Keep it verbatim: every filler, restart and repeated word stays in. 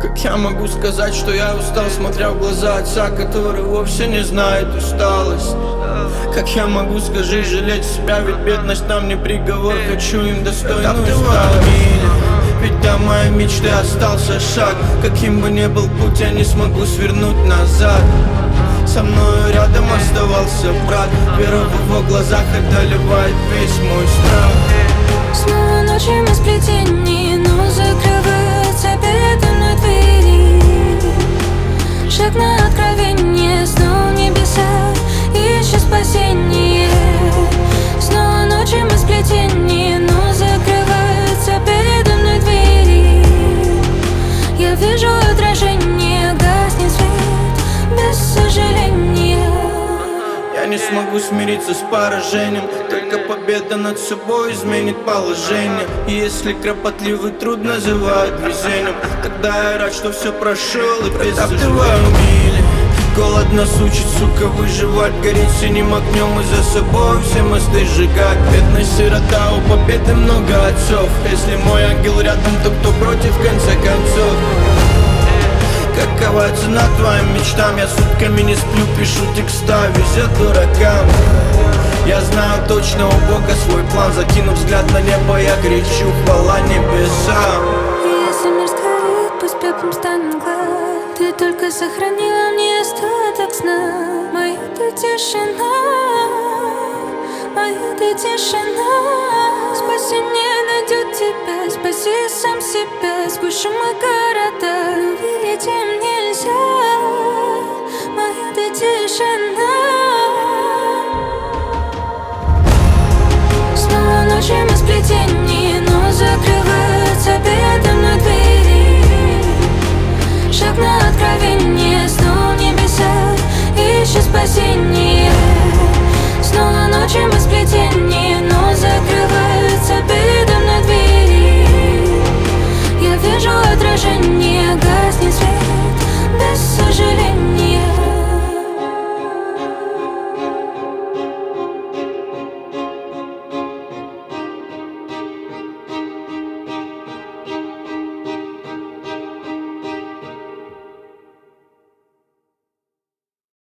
Как я могу сказать, что я устал, смотря в глаза отца, который вовсе не знает усталость? Как я могу, скажи, жалеть себя, ведь бедность нам не приговор. Хочу им достойную старость, ведь до моей мечты остался шаг. Каким бы ни был путь, я не смогу свернуть назад. Со мною рядом оставался брат, вера в его глазах одолевает весь мой страх. Снова ночью мы сплетении, но закрываются передо мной двери. Шаг на откровение, снова в небеса, ищу спасение. Снова ночью мы сплетении, но закрываются передо мной двери. Я вижу отражение, гаснет свет, без сожаления. Я не смогу смириться с поражением, только победа над собой изменит положение. И если кропотливый труд называют везением, тогда я рад, что все прошел и без сожалений. Голод нас учит, сука, выживать, гореть синим огнем и за собой все мосты сжигать. Бедная сирота, у победы много отцов. Если мой ангел рядом, то кто против, в конце концов? Какова цена твоим мечтам? Я сутками не сплю, пишу текста, везет дуракам. Я знаю точно у Бога свой план. Закинув взгляд на небо, я кричу: хвала небесам. И если мир сгорит, пусть пеплом станет глад. Ты только сохранила мне остаток сна. Моя ты тишина, моя ты тишина. Спасение найдет тебя, спаси сам себя. Сквозь шумы города увидеть им нельзя. Моя ты тишина.